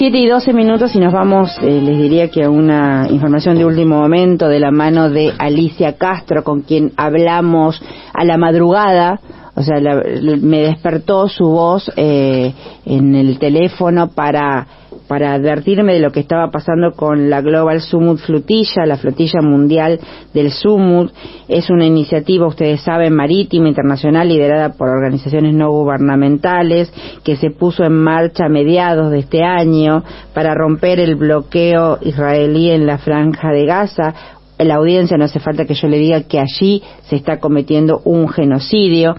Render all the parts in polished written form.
7:12 y nos vamos, les diría que a una información de último momento de la mano de Alicia Castro, con quien hablamos a la madrugada. O sea, me despertó su voz en el teléfono para advertirme de lo que estaba pasando con la Global Summit Flotilla, la flotilla mundial del Summit. Es una iniciativa, ustedes saben, marítima internacional liderada por organizaciones no gubernamentales que se puso en marcha a mediados de este año para romper el bloqueo israelí en la Franja de Gaza. La audiencia, no hace falta que yo le diga que allí se está cometiendo un genocidio.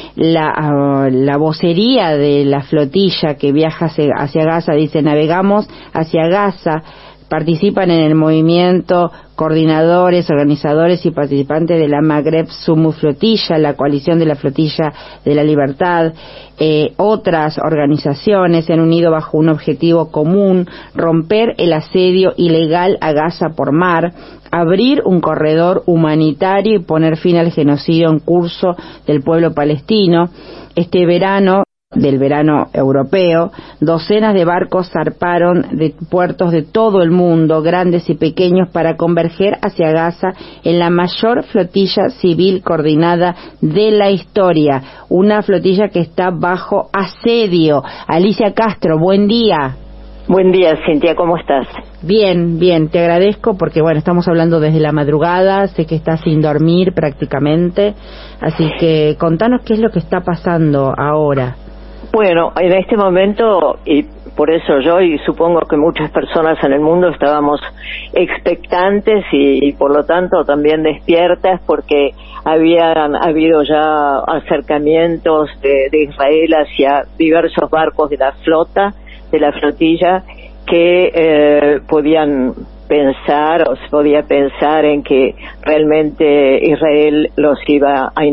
La vocería de la flotilla que viaja hacia Gaza dice: navegamos hacia Gaza. Participan en el movimiento coordinadores, organizadores y participantes de la Magreb Summit Flotilla, la coalición de la Flotilla de la Libertad. Otras organizaciones se han unido bajo un objetivo común: romper el asedio ilegal a Gaza por mar, abrir un corredor humanitario y poner fin al genocidio en curso del pueblo palestino. Este verano, del verano europeo, docenas de barcos zarparon de puertos de todo el mundo, grandes y pequeños, para converger hacia Gaza en la mayor flotilla civil coordinada de la historia, una flotilla que está bajo asedio. Alicia Castro, buen día. Buen día, Cintia, ¿cómo estás? Bien, bien, te agradezco porque, bueno, estamos hablando desde la madrugada, sé que estás sin dormir prácticamente, así que contanos qué es lo que está pasando ahora. Bueno, en este momento, y por eso yo y supongo que muchas personas en el mundo estábamos expectantes y por lo tanto también despiertas, porque habían habido ya acercamientos de Israel hacia diversos barcos de la flota, de la flotilla, que podían pensar, o se podía pensar en que realmente Israel los iba a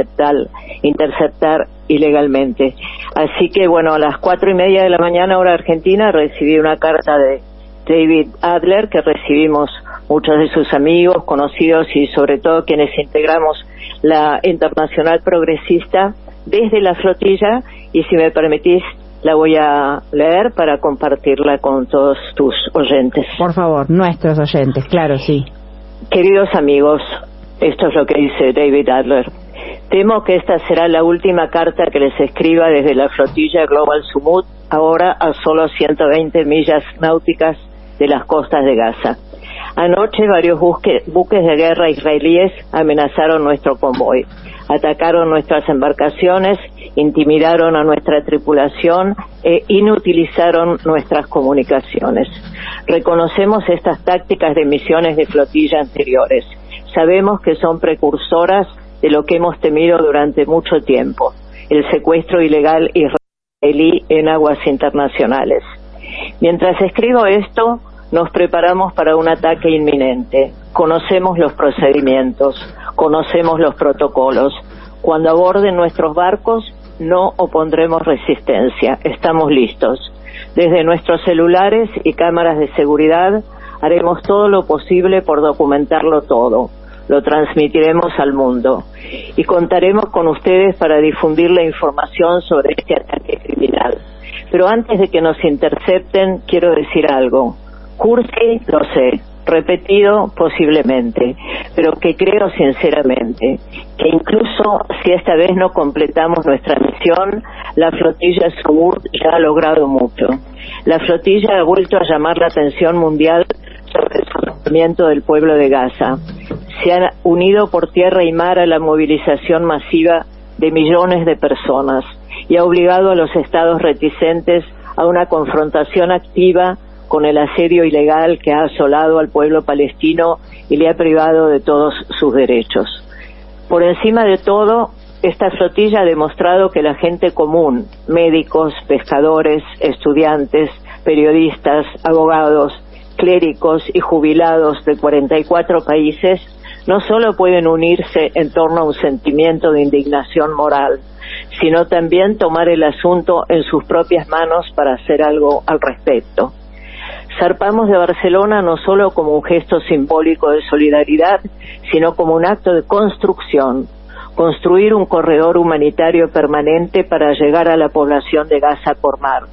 interceptar ilegalmente. Así que, bueno, a las 4:30 de la mañana, hora argentina, recibí una carta de David Adler, que recibimos muchos de sus amigos, conocidos y sobre todo quienes integramos la Internacional Progresista desde la flotilla, y si me permitís la voy a leer para compartirla con todos tus oyentes. Por favor, nuestros oyentes, claro, sí. Queridos amigos, esto es lo que dice David Adler. Temo que esta será la última carta que les escriba desde la flotilla Global Summit, ahora a solo 120 millas náuticas de las costas de Gaza. Anoche varios buques de guerra israelíes amenazaron nuestro convoy, atacaron nuestras embarcaciones, intimidaron a nuestra tripulación e inutilizaron nuestras comunicaciones. Reconocemos estas tácticas de misiones de flotilla anteriores. Sabemos que son precursoras de lo que hemos temido durante mucho tiempo: el secuestro ilegal israelí en aguas internacionales. Mientras escribo esto, nos preparamos para un ataque inminente. Conocemos los procedimientos, conocemos los protocolos. Cuando aborden nuestros barcos, no opondremos resistencia. Estamos listos. Desde nuestros celulares y cámaras de seguridad haremos todo lo posible por documentarlo todo. Lo transmitiremos al mundo y contaremos con ustedes para difundir la información sobre este ataque criminal. Pero antes de que nos intercepten, quiero decir algo. Cursi, lo sé, repetido posiblemente, pero que creo sinceramente que incluso si esta vez no completamos nuestra misión, la flotilla Summit ya ha logrado mucho. La flotilla ha vuelto a llamar la atención mundial sobre el sufrimiento del pueblo de Gaza. Se han unido por tierra y mar a la movilización masiva de millones de personas y ha obligado a los estados reticentes a una confrontación activa con el asedio ilegal que ha asolado al pueblo palestino y le ha privado de todos sus derechos. Por encima de todo, esta flotilla ha demostrado que la gente común, médicos, pescadores, estudiantes, periodistas, abogados, clérigos y jubilados de 44 países no solo pueden unirse en torno a un sentimiento de indignación moral, sino también tomar el asunto en sus propias manos para hacer algo al respecto. Zarpamos de Barcelona no solo como un gesto simbólico de solidaridad, sino como un acto de construcción, construir un corredor humanitario permanente para llegar a la población de Gaza por mar.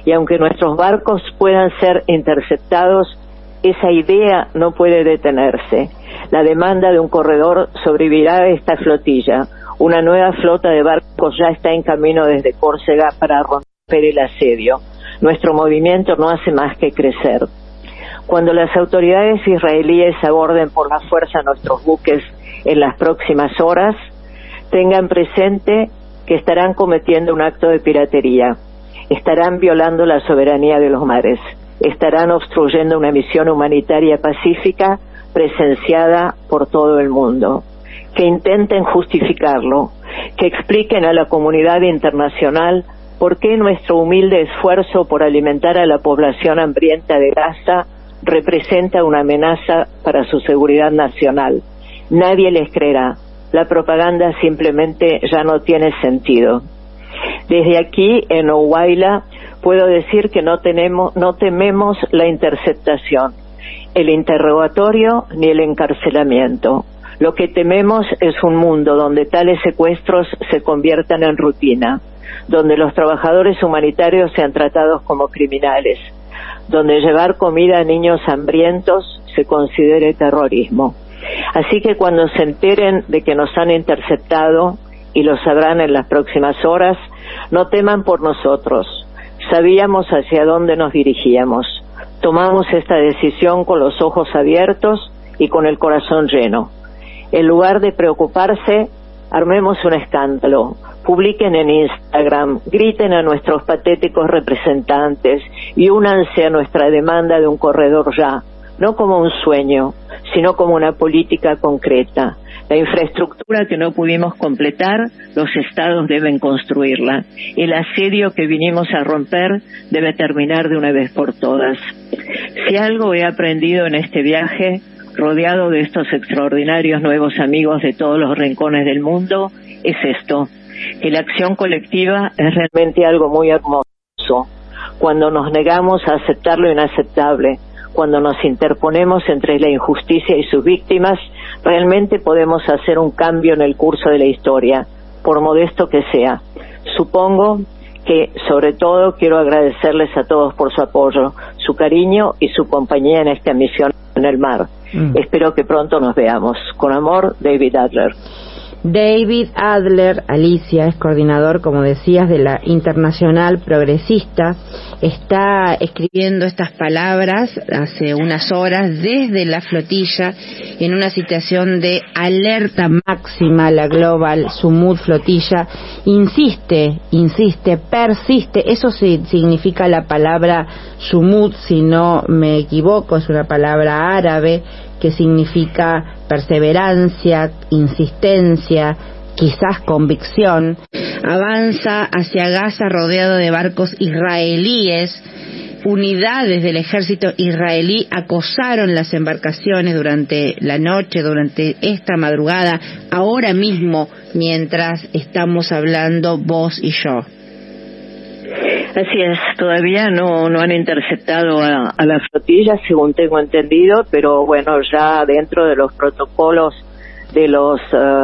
y aunque nuestros barcos puedan ser interceptados, esa idea no puede detenerse. La demanda de un corredor sobrevivirá a esta flotilla. Una nueva flota de barcos ya está en camino desde Córcega para romper el asedio. Nuestro movimiento no hace más que crecer. Cuando las autoridades israelíes aborden por la fuerza nuestros buques en las próximas horas, tengan presente que estarán cometiendo un acto de piratería, estarán violando la soberanía de los mares, estarán obstruyendo una misión humanitaria pacífica presenciada por todo el mundo. Que intenten justificarlo, que expliquen a la comunidad internacional por qué nuestro humilde esfuerzo por alimentar a la población hambrienta de Gaza representa una amenaza para su seguridad nacional. Nadie les creerá. La propaganda simplemente ya no tiene sentido. Desde aquí, en Ohuayla, puedo decir que no tememos la interceptación, el interrogatorio ni el encarcelamiento. Lo que tememos es un mundo donde tales secuestros se conviertan en rutina, donde los trabajadores humanitarios sean tratados como criminales, donde llevar comida a niños hambrientos se considere terrorismo. Así que cuando se enteren de que nos han interceptado, y lo sabrán en las próximas horas, no teman por nosotros. Sabíamos hacia dónde nos dirigíamos. Tomamos esta decisión con los ojos abiertos y con el corazón lleno. En lugar de preocuparse, armemos un escándalo. Publiquen en Instagram, griten a nuestros patéticos representantes y únanse a nuestra demanda de un corredor ya, no como un sueño, sino como una política concreta. La infraestructura que no pudimos completar, los estados deben construirla. El asedio que vinimos a romper debe terminar de una vez por todas. Si algo he aprendido en este viaje, rodeado de estos extraordinarios nuevos amigos de todos los rincones del mundo, es esto, que la acción colectiva es realmente algo muy hermoso. Cuando nos negamos a aceptar lo inaceptable, cuando nos interponemos entre la injusticia y sus víctimas, realmente podemos hacer un cambio en el curso de la historia, por modesto que sea. Supongo que, sobre todo, quiero agradecerles a todos por su apoyo, su cariño y su compañía en esta misión en el mar. Espero que pronto nos veamos. Con amor, David Adler. David Adler, Alicia, es coordinador, como decías, de la Internacional Progresista. Está escribiendo estas palabras hace unas horas desde la flotilla en una situación de alerta máxima. La Global Sumud Flotilla insiste, persiste. Eso significa la palabra Sumud, si no me equivoco, es una palabra árabe que significa perseverancia, insistencia, quizás convicción. Avanza hacia Gaza rodeado de barcos israelíes. Unidades del ejército israelí acosaron las embarcaciones durante la noche, durante esta madrugada, ahora mismo, mientras estamos hablando vos y yo. Así es, todavía no han interceptado a la flotilla, según tengo entendido, pero bueno, ya dentro de los protocolos de los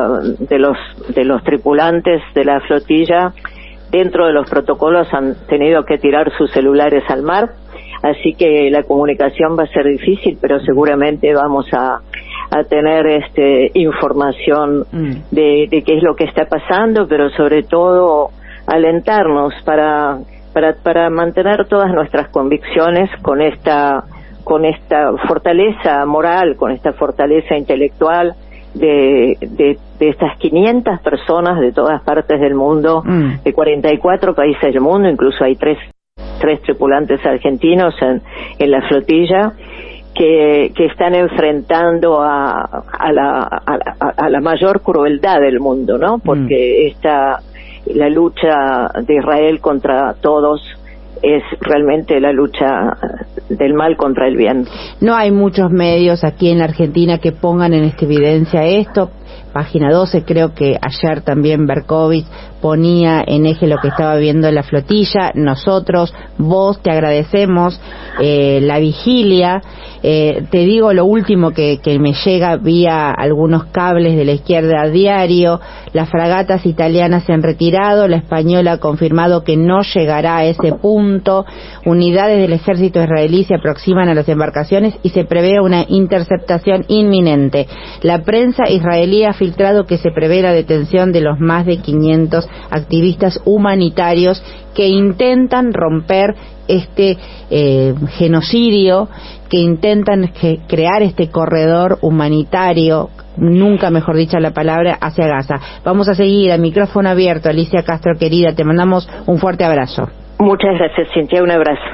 tripulantes de la flotilla, dentro de los protocolos han tenido que tirar sus celulares al mar, así que la comunicación va a ser difícil, pero seguramente vamos a tener información de qué es lo que está pasando, pero sobre todo alentarnos para mantener todas nuestras convicciones con esta fortaleza moral, con esta fortaleza intelectual de estas 500 personas de todas partes del mundo, de 44 países del mundo, incluso hay tres tripulantes argentinos en la flotilla que están enfrentando a la mayor crueldad del mundo, ¿no? Porque la lucha de Israel contra todos es realmente la lucha del mal contra el bien. No hay muchos medios aquí en la Argentina que pongan en evidencia esto. página 12, creo que ayer también Berkovich ponía en eje lo que estaba viendo la flotilla. Nosotros, vos, te agradecemos la vigilia. Te digo lo último que me llega vía algunos cables de la izquierda a diario: las fragatas italianas se han retirado, la española ha confirmado que no llegará a ese punto, unidades del ejército israelí se aproximan a las embarcaciones y se prevé una interceptación inminente. La prensa israelí ha filtrado que se prevé la detención de los más de 500 activistas humanitarios que intentan romper este genocidio, que intentan crear este corredor humanitario, nunca mejor dicha la palabra, hacia Gaza. Vamos a seguir a micrófono abierto. Alicia Castro, querida, te mandamos un fuerte abrazo. Muchas gracias, Cintia, un abrazo.